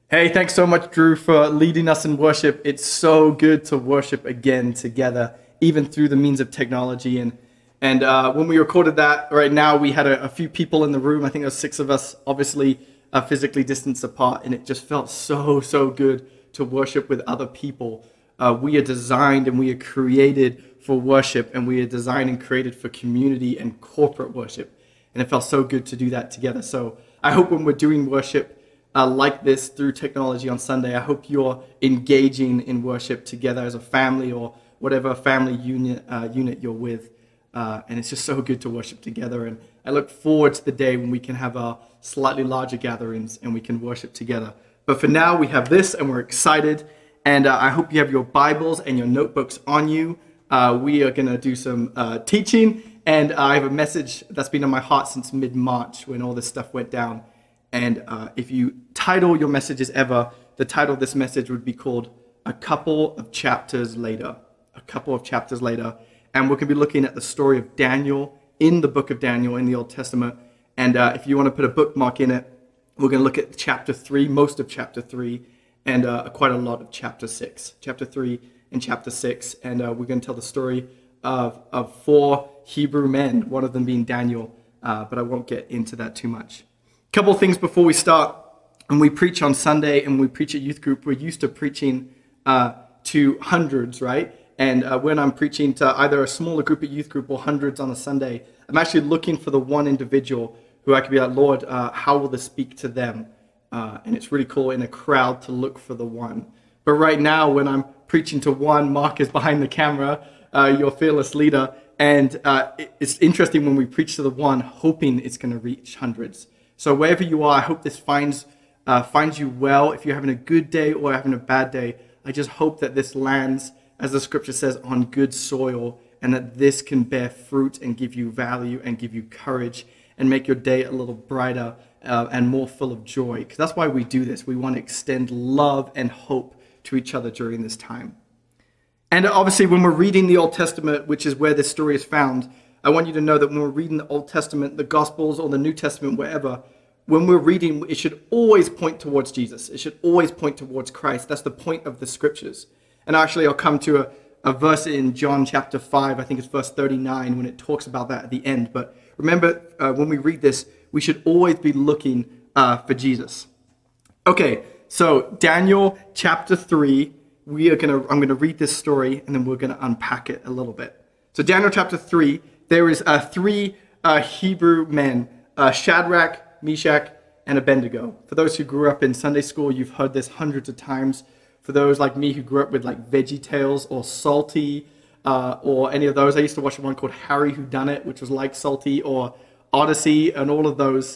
Hey, thanks so much, Drew, for leading us in worship. It's so good to worship again together, even through the means of technology. And when we recorded that, right now we had a few people in the room. I think there's 6 of us, obviously physically distanced apart, and it just felt so good to worship with other people. We are designed and we are created for worship, and we are designed and created for community and corporate worship. And it felt so good to do that together. So I hope when we're doing worship like this through technology on Sunday, I hope you're engaging in worship together as a family or whatever family unit you're with. And it's just so good to worship together. And I look forward to the day when we can have our slightly larger gatherings and we can worship together. But for now, we have this and we're excited. And I hope you have your Bibles and your notebooks on you. We are going to do some teaching. And I have a message that's been on my heart since mid-March when all this stuff went down. And if you title your messages ever, the title of this message would be called A Couple of Chapters Later. A Couple of Chapters Later. And we're going to be looking at the story of Daniel in the book of Daniel in the Old Testament. And if you want to put a bookmark in it, we're going to look at chapter 3, most of chapter 3, and quite a lot of chapter 6. Chapter 3 and chapter 6. And we're going to tell the story of 4 Hebrew men, one of them being Daniel. But I won't get into that too much. Couple of things before we start. When we preach on Sunday and we preach at youth group, we're used to preaching to hundreds, right? And when I'm preaching to either a smaller group at youth group or hundreds on a Sunday, I'm actually looking for the one individual who I could be like, Lord, how will this speak to them? And it's really cool in a crowd to look for the one. But right now, when I'm preaching to one, Mark is behind the camera, your fearless leader. And it's interesting when we preach to the one, hoping it's going to reach hundreds. So wherever you are, I hope this finds you well. If you're having a good day or having a bad day, I just hope that this lands, as the scripture says, on good soil, and that this can bear fruit and give you value and give you courage and make your day a little brighter and more full of joy. Because that's why we do this. We want to extend love and hope to each other during this time. And obviously, when we're reading the Old Testament, which is where this story is found, I want you to know that when we're reading the Old Testament, the Gospels, or the New Testament, wherever, when we're reading, it should always point towards Jesus. It should always point towards Christ. That's the point of the scriptures. And actually, I'll come to a verse in John chapter 5, I think it's verse 39, when it talks about that at the end. But remember, when we read this, we should always be looking for Jesus. Okay, so Daniel chapter 3, I'm going to read this story, and then we're going to unpack it a little bit. So Daniel chapter 3, there is 3 Hebrew men, Shadrach, Meshach, and Abednego. For those who grew up in Sunday school, you've heard this hundreds of times. For those like me who grew up with like Veggie Tales or Salty or any of those, I used to watch one called Harry Whodunit, which was like Salty, or Odyssey, and all of those.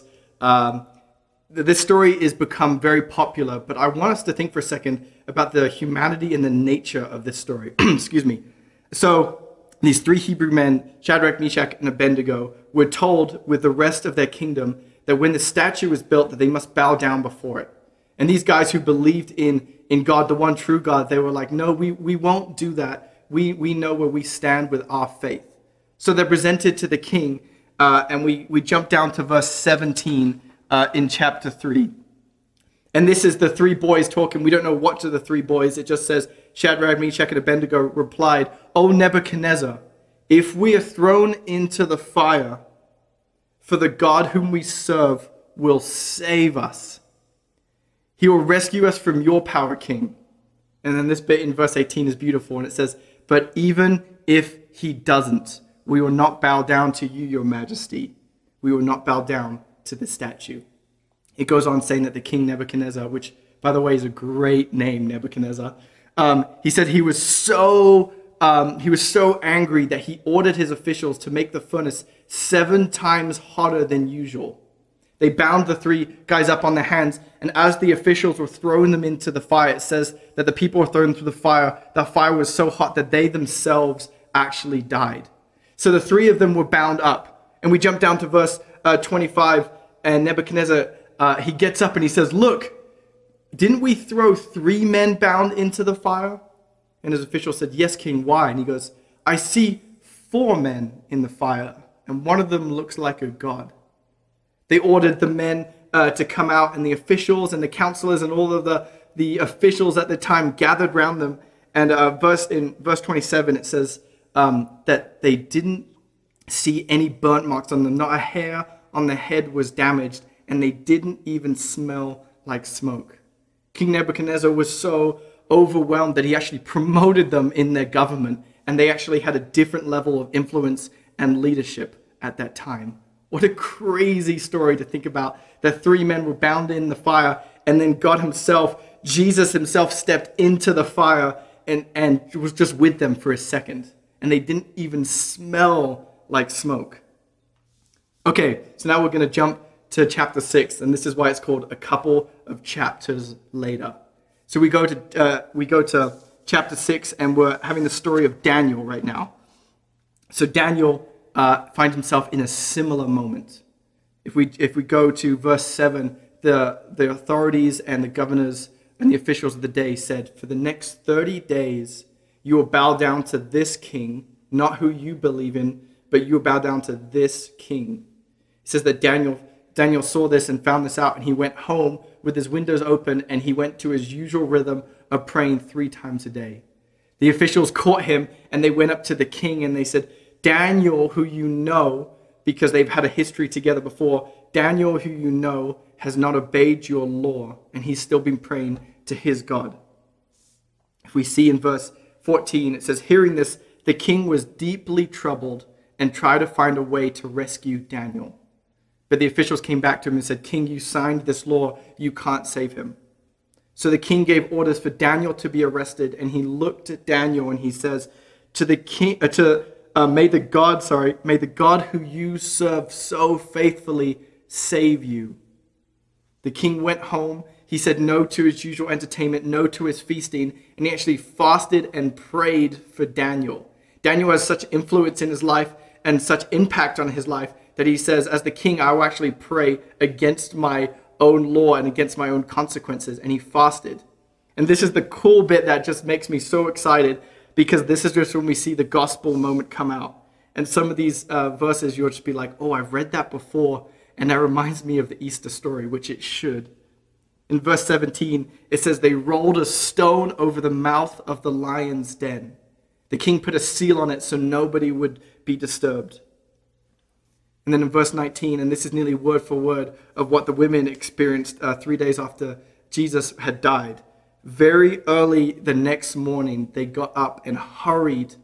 This story has become very popular, but I want us to think for a second about the humanity and the nature of this story. Excuse me. So these 3 Hebrew men, Shadrach, Meshach, and Abednego, were told with the rest of their kingdom that when the statue was built, that they must bow down before it. And these guys who believed in God, the one true God, they were like, no, we won't do that. We know where we stand with our faith. So they're presented to the king, and we jump down to verse 17 in chapter 3. And this is the 3 boys talking. We don't know what are the 3 boys. It just says, Shadrach, Meshach, and Abednego replied, O Nebuchadnezzar, if we are thrown into the fire, for the God whom we serve will save us. He will rescue us from your power, king. And then this bit in verse 18 is beautiful, and it says, but even if he doesn't, we will not bow down to you, your majesty. We will not bow down to the statue. It goes on saying that the king Nebuchadnezzar, which, by the way, is a great name, Nebuchadnezzar, he said he was so angry that he ordered his officials to make the furnace 7 times hotter than usual. They bound the 3 guys up on their hands, and as the officials were throwing them into the fire, it says that the people were thrown into the fire. The fire was so hot that they themselves actually died. So the 3 of them were bound up. And we jump down to verse 25, and Nebuchadnezzar, he gets up and he says, look, didn't we throw 3 men bound into the fire? And his official said, yes, king, why? And he goes, I see 4 men in the fire, and one of them looks like a god. They ordered the men to come out, and the officials and the counselors and all of the officials at the time gathered around them. And in verse 27, it says that they didn't see any burnt marks on them. Not a hair on the head was damaged, and they didn't even smell like smoke. King Nebuchadnezzar was so overwhelmed that he actually promoted them in their government, and they actually had a different level of influence and leadership at that time. What a crazy story to think about, that 3 men were bound in the fire, and then God himself, Jesus himself, stepped into the fire and was just with them for a second, and they didn't even smell like smoke. Okay, so now we're going to jump to chapter 6, and this is why it's called a couple of chapters later. So we go to chapter 6, and we're having the story of Daniel right now. So Daniel finds himself in a similar moment. If we go to verse 7, the authorities and the governors and the officials of the day said, "For the next 30 days you will bow down to this king, not who you believe in, but you will bow down to this king." It says that Daniel saw this and found this out, and he went home with his windows open, and he went to his usual rhythm of praying 3 times a day. The officials caught him, and they went up to the king, and they said, "Daniel, who you know," because they've had a history together before, "Daniel, who you know, has not obeyed your law, and he's still been praying to his God." If we see in verse 14, it says, "Hearing this, the king was deeply troubled and tried to find a way to rescue Daniel. But the officials came back to him and said, 'King, you signed this law. You can't save him.' So the king gave orders for Daniel to be arrested, and he looked at Daniel and he says, may the God who you serve so faithfully save you." The king went home. He said no to his usual entertainment, no to his feasting, and he actually fasted and prayed for Daniel. Daniel has such influence in his life and such impact on his life that he says, as the king, I will actually pray against my own law and against my own consequences. And he fasted. And this is the cool bit that just makes me so excited, because this is just when we see the gospel moment come out. And some of these verses, you'll just be like, oh, I've read that before, and that reminds me of the Easter story, which it should. In verse 17, it says, "They rolled a stone over the mouth of the lion's den. The king put a seal on it so nobody would be disturbed." And then in verse 19, and this is nearly word for word of what the women experienced 3 days after Jesus had died. Very early the next morning, they got up and hurried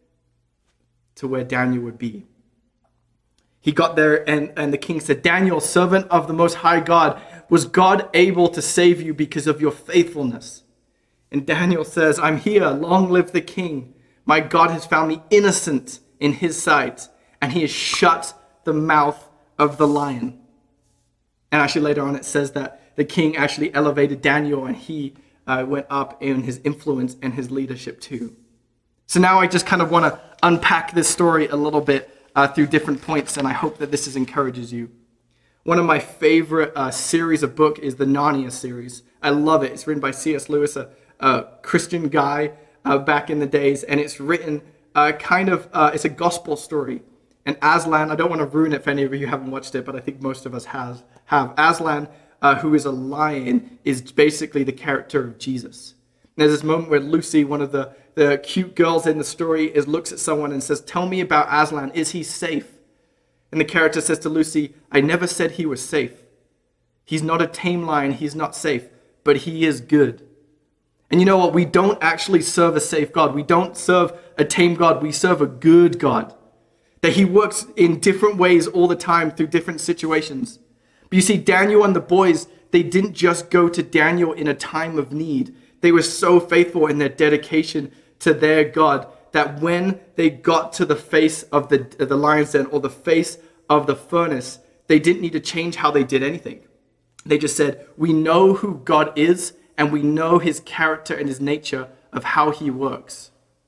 to where Daniel would be. He got there, and the king said, "Daniel, servant of the Most High God, was God able to save you because of your faithfulness?" And Daniel says, "I'm here. Long live the king. My God has found me innocent in his sight, and he has shut the mouth of the lion." And actually later on it says that the king actually elevated Daniel, and he went up in his influence and his leadership too. So now I just kind of want to unpack this story a little bit through different points, and I hope that this encourages you. One of my favorite series of book is the Narnia series. I love it. It's written by C.S. Lewis, a Christian guy back in the days, and it's written it's a gospel story. And Aslan, I don't want to ruin it if any of you haven't watched it, but I think most of us have. Aslan, who is a lion, is basically the character of Jesus. And there's this moment where Lucy, one of the cute girls in the story, looks at someone and says, "Tell me about Aslan. Is he safe?" And the character says to Lucy, "I never said he was safe. He's not a tame lion. He's not safe, but he is good." And you know what? We don't actually serve a safe God. We don't serve a tame God. We serve a good God. That he works in different ways all the time through different situations. But you see, Daniel and the boys, they didn't just go to Daniel in a time of need. They were so faithful in their dedication to their God that when they got to the face of the lion's den or the face of the furnace, they didn't need to change how they did anything. They just said, "We know who God is, and we know his character and his nature of how he works."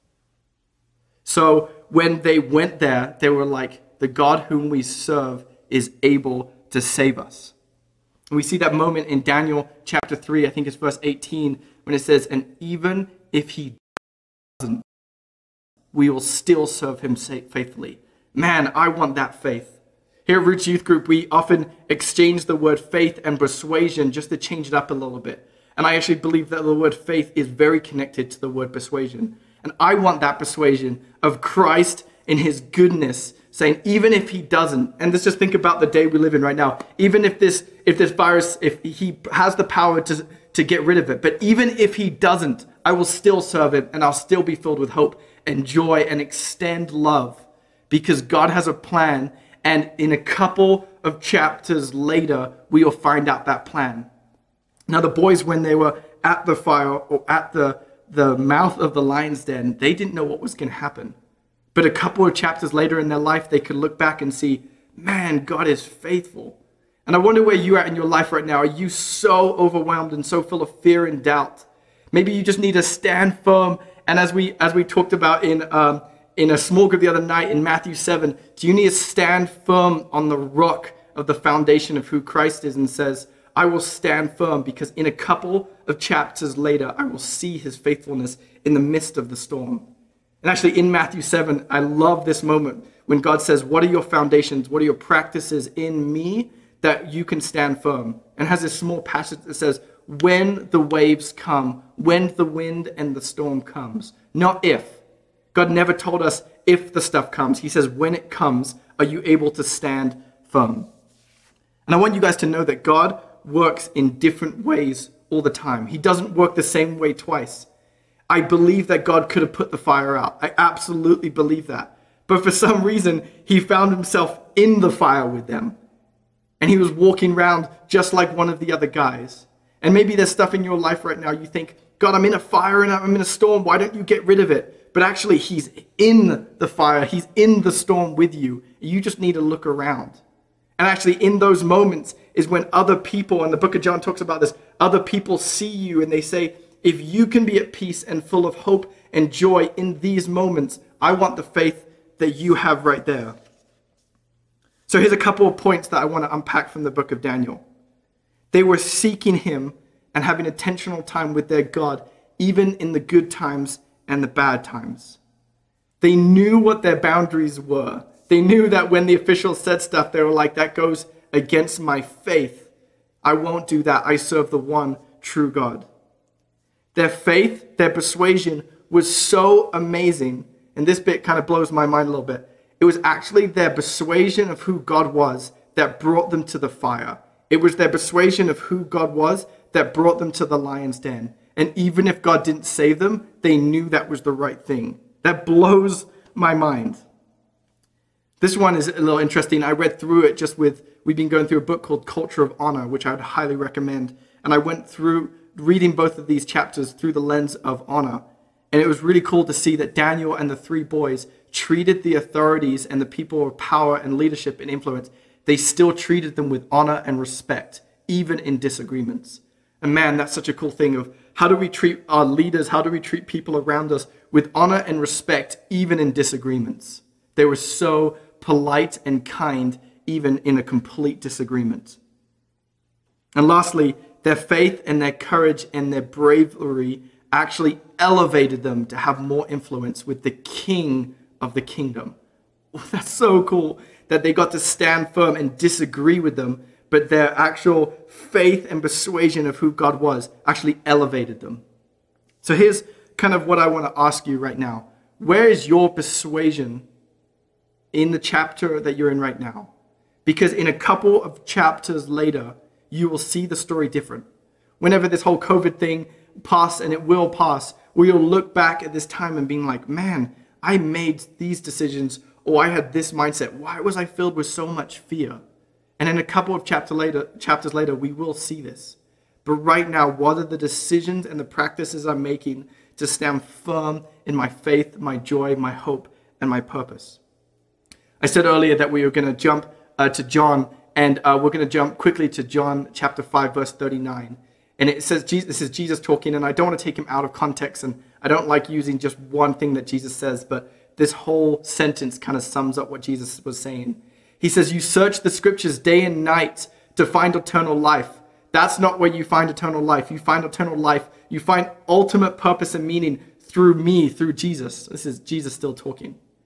So when they went there, they were like, the God whom we serve is able to save us. And we see that moment in Daniel chapter 3, I think it's verse 18, when it says, "And even if he doesn't, we will still serve him faithfully." Man, I want that faith. Here at Roots Youth Group, we often exchange the word faith and persuasion just to change it up a little bit. And I actually believe that the word faith is very connected to the word persuasion. And I want that persuasion of Christ in his goodness, saying even if he doesn't, and let's just think about the day we live in right now, even if this virus, if he has the power to get rid of it, but even if he doesn't, I will still serve him and I'll still be filled with hope and joy and extend love because God has a plan. And in a couple of chapters later, we will find out that plan. Now, the boys, when they were at the fire or at the mouth of the lion's den, they didn't know what was going to happen. But a couple of chapters later in their life, they could look back and see, man, God is faithful. And I wonder where you're at in your life right now. Are you so overwhelmed and so full of fear and doubt? Maybe you just need to stand firm. And as we talked about in a small group the other night in Matthew 7, do you need to stand firm on the rock of the foundation of who Christ is and says, I will stand firm because in a couple of chapters later, I will see his faithfulness in the midst of the storm. And actually in Matthew 7, I love this moment when God says, what are your foundations? What are your practices in me that you can stand firm? And has this small passage that says, when the waves come, when the wind and the storm comes, not if. God never told us if the stuff comes. He says, when it comes, are you able to stand firm? And I want you guys to know that God works in different ways all the time. He doesn't work the same way twice. I believe that God could have put the fire out. I absolutely believe that. But for some reason, he found himself in the fire with them. And he was walking around just like one of the other guys. And maybe there's stuff in your life right now. You think, God, I'm in a fire and I'm in a storm. Why don't you get rid of it? But actually, he's in the fire. He's in the storm with you. You just need to look around. And actually, in those moments is when other people, and the book of John talks about this, other people see you and they say, if you can be at peace and full of hope and joy in these moments, I want the faith that you have right there. So here's a couple of points that I want to unpack from the book of Daniel. They were seeking him and having intentional time with their God, even in the good times and the bad times. They knew what their boundaries were. They knew that when the officials said stuff, they were like, that goes against my faith. I won't do that. I serve the one true God. Their faith, their persuasion was so amazing. And this bit kind of blows my mind a little bit. It was actually their persuasion of who God was that brought them to the fire. It was their persuasion of who God was that brought them to the lion's den. And even if God didn't save them, they knew that was the right thing. That blows my mind. This one is a little interesting. I read through it we've been going through a book called Culture of Honor, which I would highly recommend. And I went through reading both of these chapters through the lens of honor. And it was really cool to see that Daniel and the three boys treated the authorities and the people of power and leadership and influence. They still treated them with honor and respect, even in disagreements. And man, that's such a cool thing of how do we treat our leaders? How do we treat people around us with honor and respect, even in disagreements? They were so polite and kind, even in a complete disagreement. And lastly, their faith and their courage and their bravery actually elevated them to have more influence with the king of the kingdom. Oh, that's so cool that they got to stand firm and disagree with them, but their actual faith and persuasion of who God was actually elevated them. So here's kind of what I want to ask you right now. Where is your persuasion in the chapter that you're in right now? Because in a couple of chapters later, you will see the story different. Whenever this whole COVID thing passes, and it will pass, we will look back at this time and being like, man, I made these decisions, or I had this mindset. Why was I filled with so much fear? And in a couple of chapters later, we will see this. But right now, what are the decisions and the practices I'm making to stand firm in my faith, my joy, my hope, and my purpose? I said earlier that we were going to jump to John, and we're going to jump quickly to John chapter 5, verse 39. And it says, this is Jesus talking, and I don't want to take him out of context, and I don't like using just one thing that Jesus says, but this whole sentence kind of sums up what Jesus was saying. He says, you search the scriptures day and night to find eternal life. That's not where you find eternal life. You find eternal life. You find ultimate purpose and meaning through me, through Jesus. This is Jesus still talking.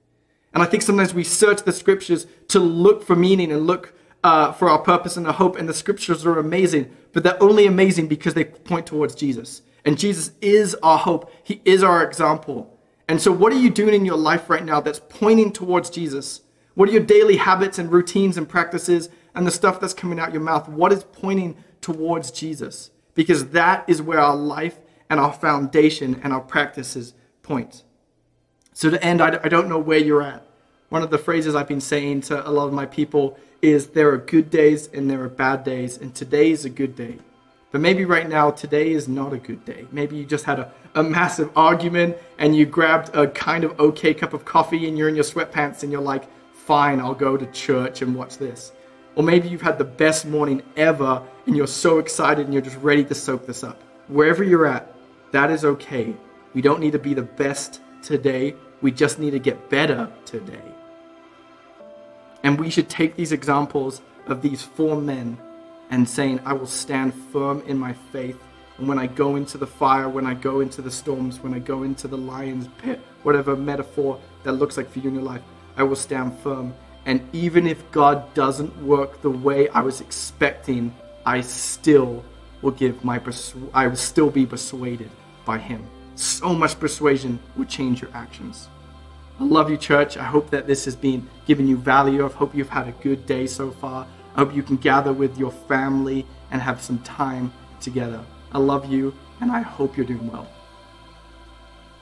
And I think sometimes we search the scriptures to look for meaning and look for our purpose and our hope. And the scriptures are amazing, but they're only amazing because they point towards Jesus. And Jesus is our hope. He is our example. And so what are you doing in your life right now that's pointing towards Jesus? What are your daily habits and routines and practices and the stuff that's coming out your mouth? What is pointing towards Jesus? Because that is where our life and our foundation and our practices point. So to end, I don't know where you're at. One of the phrases I've been saying to a lot of my people is there are good days and there are bad days, and today is a good day. But maybe right now, today is not a good day. Maybe you just had a massive argument and you grabbed a kind of okay cup of coffee and you're in your sweatpants and you're like, fine, I'll go to church and watch this. Or maybe you've had the best morning ever and you're so excited and you're just ready to soak this up. Wherever you're at, that is okay. We don't need to be the best today. We just need to get better today. And we should take these examples of these 4 men and saying, I will stand firm in my faith. And when I go into the fire, when I go into the storms, when I go into the lion's pit, whatever metaphor that looks like for you in your life, I will stand firm. And even if God doesn't work the way I was expecting, I still will I will still be persuaded by him. So much persuasion will change your actions. I love you, church. I hope that this has been giving you value. I hope you've had a good day so far. I hope you can gather with your family and have some time together. I love you, and I hope you're doing well.